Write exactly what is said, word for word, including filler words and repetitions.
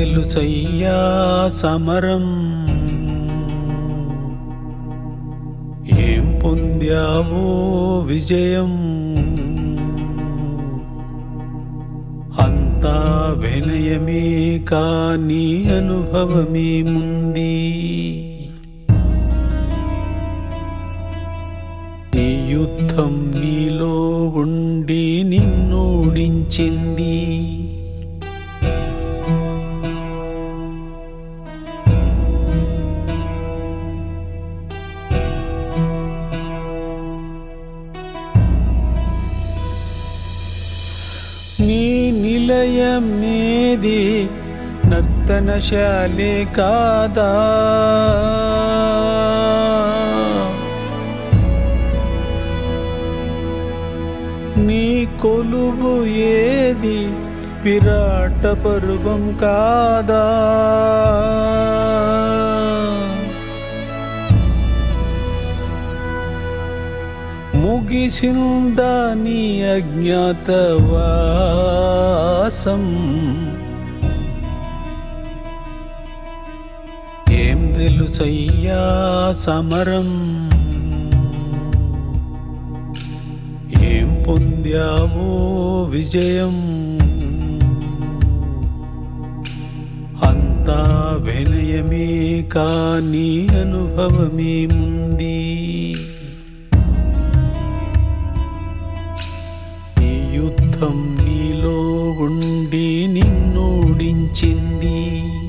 తెలుసయ్యా సమరం ఏం పొందావో విజయం అంతా వినయమే కానీ అనుభవమేముంది నీ యుద్ధం నీలో ఉండి నిన్నోడించింది నీ నిలయమేది నర్తనశాలే కాదా నీ కొలువు ఏది విరాట పర్వం కాదా ముగిసిందా నీ అజ్ఞాతవాసం ఏం తెలుసయ్యా సమరం ఏం పొందావో విజయం అంతా వినయమే కానీ అనుభవమేముంది నీ యుద్ధం నీలో ఉండి నిన్నోడించింది